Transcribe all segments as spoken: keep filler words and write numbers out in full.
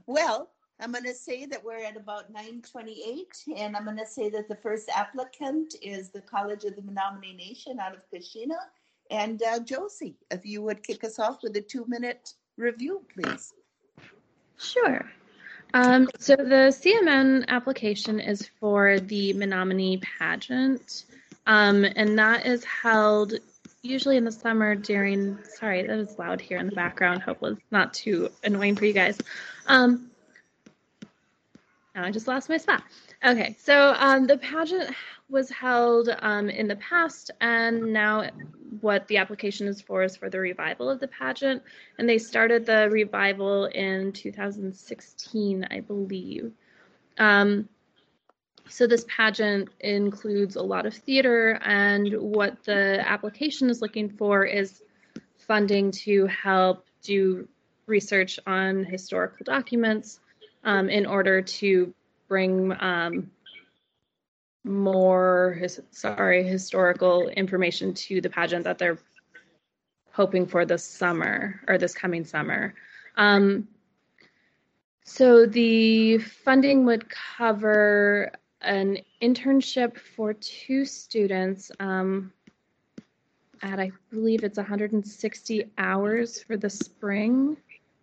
Well, I'm going to say that we're at about nine twenty-eight, and I'm going to say that the first applicant is the College of the Menominee Nation out of Kashina. And uh, Josie, if you would kick us off with a two-minute review, please. Sure. Um, so the C M N application is for the Menominee pageant, um, and that is held usually in the summer during, sorry, that is loud here in the background. Hopefully it's not too annoying for you guys. Um, now I just lost my spot. Okay, so um, the pageant was held um, in the past, and now what the application is for is for the revival of the pageant. And they started the revival in two thousand sixteen, I believe. Um, so this pageant includes a lot of theater, and what the application is looking for is funding to help do research on historical documents um, in order to bring um, more, his, sorry, historical information to the pageant that they're hoping for this summer or this coming summer. Um, so the funding would cover an internship for two students um, at, I believe it's one hundred sixty hours for the spring.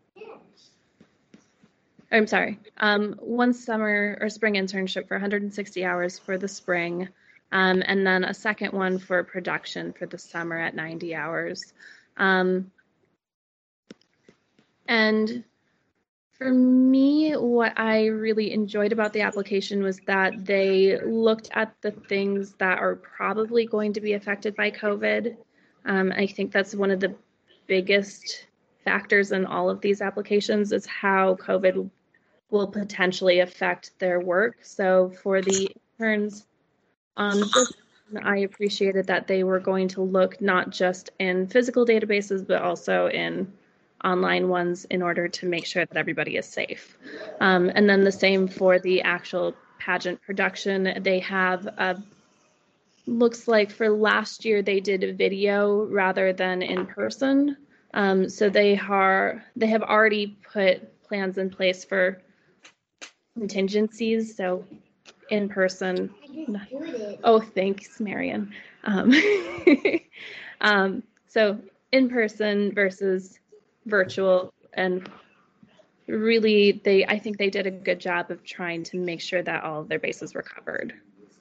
I'm sorry, um, one summer or spring internship for one hundred sixty hours for the spring, um, and then a second one for production for the summer at ninety hours. Um, and for me, what I really enjoyed about the application was that they looked at the things that are probably going to be affected by COVID. Um, I think that's one of the biggest factors in all of these applications is how COVID will potentially affect their work. So for the interns, um, this, I appreciated that they were going to look not just in physical databases, but also in online ones in order to make sure that everybody is safe. Um, and then the same for the actual pageant production. They have a, looks like for last year, they did a video rather than in person. Um, so they are, they have already put plans in place for contingencies, so in person. Oh, thanks, Marion. Um, um, so in person versus virtual, and really, they I think they did a good job of trying to make sure that all of their bases were covered.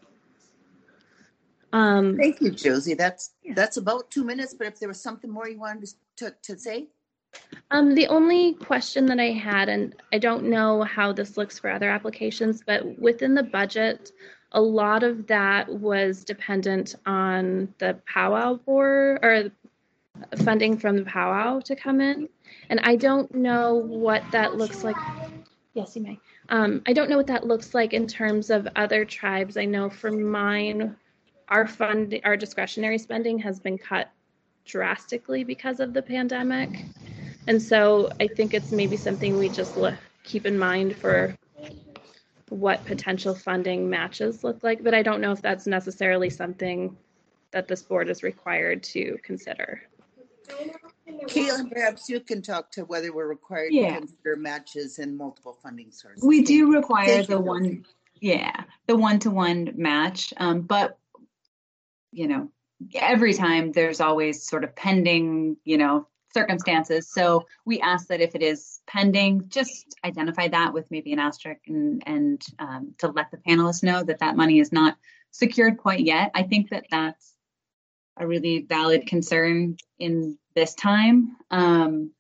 Um, Thank you, Josie. That's yeah. that's about two minutes. But if there was something more you wanted to to say. Um, the only question that I had, and I don't know how this looks for other applications, but within the budget, a lot of that was dependent on the powwow board or funding from the powwow to come in. And I don't know what that looks like. Yes, you may. Um, I don't know what that looks like in terms of other tribes. I know for mine, our fund, our discretionary spending has been cut drastically because of the pandemic. And so I think it's maybe something we just look, keep in mind for what potential funding matches look like, but I don't know if that's necessarily something that this board is required to consider. Caitlin, perhaps you can talk to whether we're required yeah. to consider matches in multiple funding sources. We do require the one, yeah, the one-to-one match, um, but, you know, every time there's always sort of pending, you know, circumstances. So we ask that if it is pending, just identify that with maybe an asterisk and, and um, to let the panelists know that that money is not secured quite yet. I think that that's a really valid concern in this time. Um,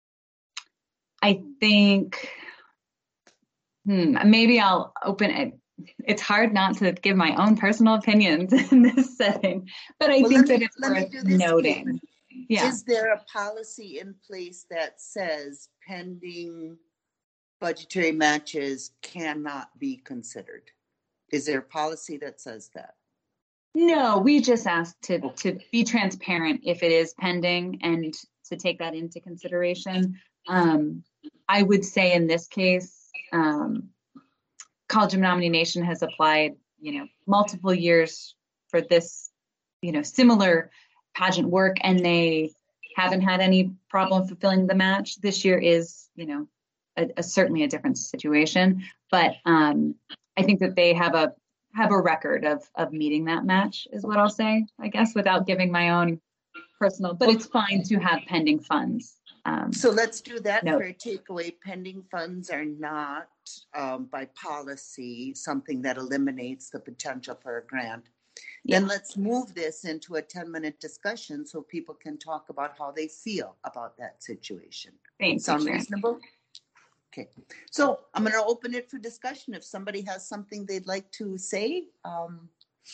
I think hmm, maybe I'll open it. It's hard not to give my own personal opinions in this setting, but I well, think that me, it's worth noting. Statement. Yeah. Is there a policy in place that says pending budgetary matches cannot be considered? Is there a policy that says that? No, we just ask to, to be transparent if it is pending and to take that into consideration. Um, I would say in this case, um, College of Menominee Nation has applied, you know, multiple years for this, you know, similar pageant work, and they haven't had any problem fulfilling the match. This year is, you know, a, a certainly a different situation. But um, I think that they have a have a record of of meeting that match, is what I'll say, I guess, without giving my own personal. But it's fine to have pending funds. Um, So let's do that no. for a takeaway. Pending funds are not, um, by policy, something that eliminates the potential for a grant. Yeah. Then let's move this into a ten-minute discussion so people can talk about how they feel about that situation. Thank Sound you, Karen. reasonable? Okay. So I'm going to open it for discussion. If somebody has something they'd like to say, um,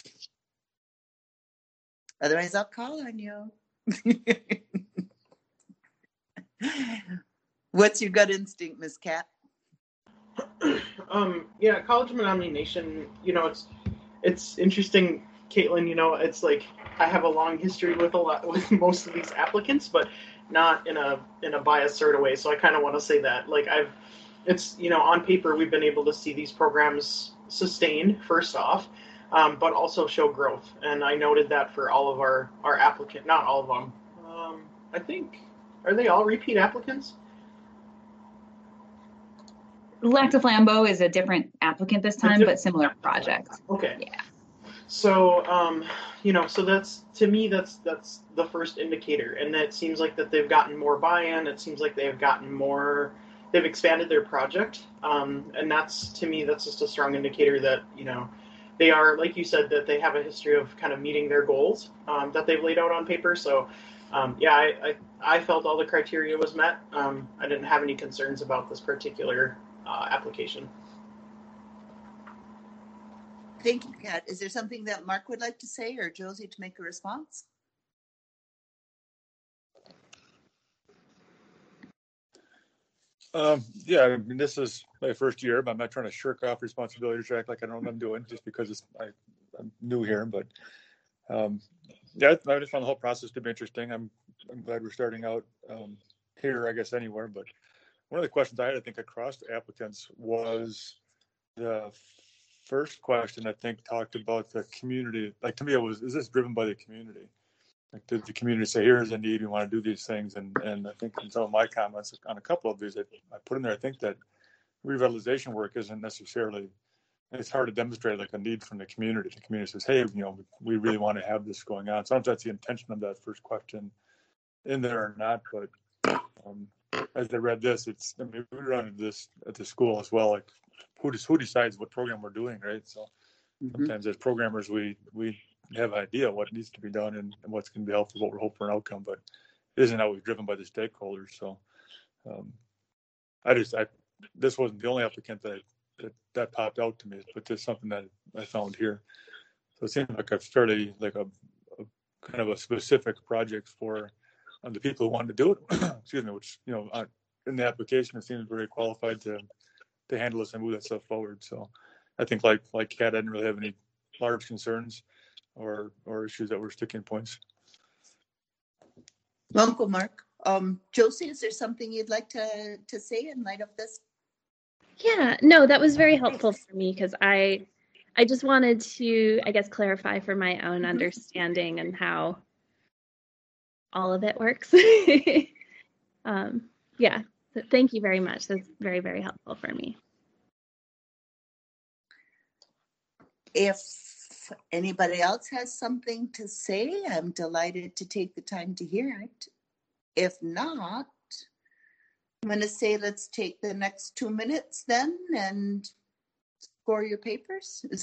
otherwise I'll call on you. What's your gut instinct, Miz Cat? um, yeah, College of Menominee Nation, you know, it's it's interesting, Caitlin, you know, it's like I have a long history with a lot with most of these applicants, but not in a in a biased sort of way. So I kind of want to say that, like, I've it's, you know, on paper we've been able to see these programs sustain first off, um, but also show growth. And I noted that for all of our our applicant, not all of them. Um, I think, are they all repeat applicants? Lac du Flambeau is a different applicant this time, but similar project. Okay. Yeah. So, um, you know, so that's, to me, that's that's the first indicator, and it seems like that they've gotten more buy-in. It seems like they've gotten more, they've expanded their project, um, and that's, to me, that's just a strong indicator that, you know, they are, like you said, that they have a history of kind of meeting their goals um, that they've laid out on paper. So, um, yeah, I, I I felt all the criteria was met. Um, I didn't have any concerns about this particular uh, application. Thank you, Kat. Is there something that Mark would like to say, or Josie to make a response? Um, yeah, I mean, this is my first year, but I'm not trying to shirk off responsibilities or act like I don't know what I'm doing just because it's, I, I'm new here. But um, yeah, I just found the whole process to be interesting. I'm, I'm glad we're starting out um, here, I guess, anywhere. But one of the questions I had, I think, across the applicants was the first question, I think, talked about the community. Like, to me, it was, is this driven by the community? Like, did the community say, here's a need, we want to do these things? And and I think in some of my comments on a couple of these, I, I put in there, I think that revitalization work isn't necessarily, it's hard to demonstrate like a need from the community. The community says, hey, you know, we really want to have this going on. Sometimes that's the intention of that first question in there or not. But um, as I read this, it's, I mean, we run into this at the school as well. Like, who, does, who decides what program we're doing, right? So mm-hmm. sometimes as programmers, we, we, have an idea what needs to be done and, and what's going to be helpful, what we're hoping for an outcome, but it isn't always driven by the stakeholders. So um, I just, I, this wasn't the only applicant that, that that popped out to me, but there's something that I found here. So it seemed like a fairly, like a, a kind of a specific project for um, the people who wanted to do it, excuse me, which, you know, uh, in the application, it seems very qualified to, to handle this and move that stuff forward. So I think like, like Kat, I didn't really have any large concerns or or issues that were sticking points. Uncle Mark, um, Josie, is there something you'd like to to say in light of this? Yeah, no, that was very helpful for me because I I just wanted to, I guess, clarify for my own mm-hmm. understanding and how all of it works. um, yeah, so thank you very much. That's very, very helpful for me. If anybody else has something to say, I'm delighted to take the time to hear it. If not, I'm going to say let's take the next two minutes then and score your papers. Is